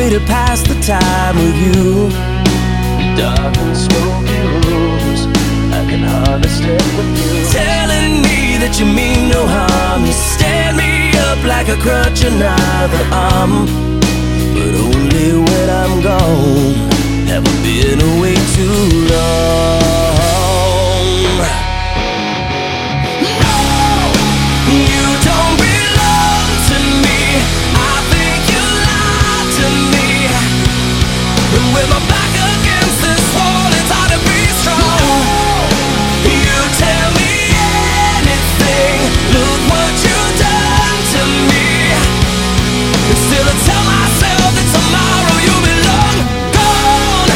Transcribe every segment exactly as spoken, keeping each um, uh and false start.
way to pass the time with you. Dark and smoky rooms, I can hardly stand with you. Telling me that you mean no harm. You stand me up like a crutch, another arm. But only when I'm gone. Have I been away too long? No, you don't belong to me. I think you lied to me. And with my back against this wall, it's hard to be strong. You tell me anything, look what you've done to me. And still I tell myself that tomorrow you'll be long gone.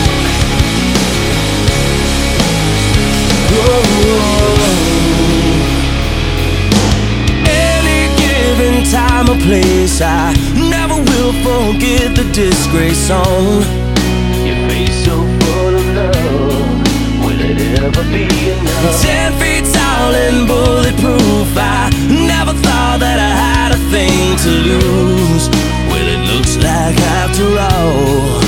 Oh. Any given time or place, I never will forget the disgrace song. Your face so full of love, will it ever be enough? Ten feet tall and bulletproof, I never thought that I had a thing to lose. Well, it looks like after all